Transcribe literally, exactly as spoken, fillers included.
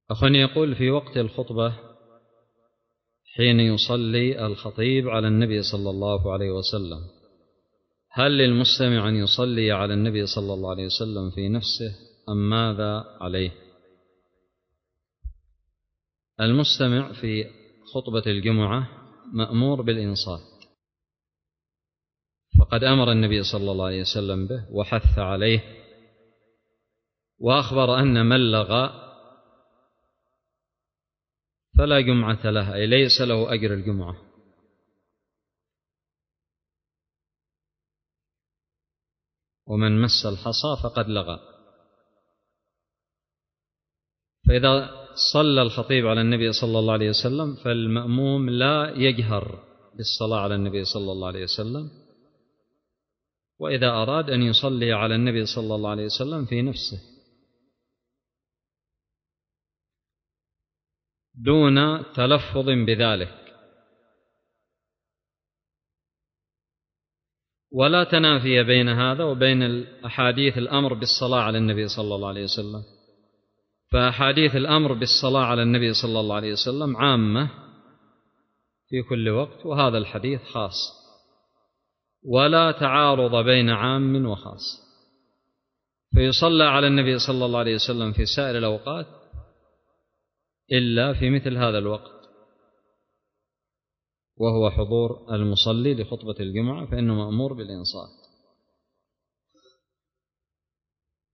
أخواني يقول: في وقت الخطبة حين يصلي الخطيب على النبي صلى الله عليه وسلم، هل للمستمع أن يصلي على النبي صلى الله عليه وسلم في نفسه أم ماذا عليه؟ المستمع في خطبة الجمعة مأمور بالإنصات، فقد أمر النبي صلى الله عليه وسلم به وحث عليه، وأخبر أن من لغى فلا جمعة له، أي ليس له أجر الجمعة. ومن مس الحصى فقد لغى. فإذا صلى الخطيب على النبي صلى الله عليه وسلم فالمأموم لا يجهر بالصلاة على النبي صلى الله عليه وسلم، وإذا أراد أن يصلي على النبي صلى الله عليه وسلم في نفسه دون تلفظ بذلك. ولا تنافي بين هذا وبين الأحاديث الأمر بالصلاة على النبي صلى الله عليه وسلم، فأحاديث الأمر بالصلاة على النبي صلى الله عليه وسلم عامة في كل وقت، وهذا الحديث خاص، ولا تعارض بين عام وخاص، فيصلى على النبي صلى الله عليه وسلم في سائر الأوقات إلا في مثل هذا الوقت، وهو حضور المصلي لخطبة الجمعة، فإنه مأمور بالإنصات.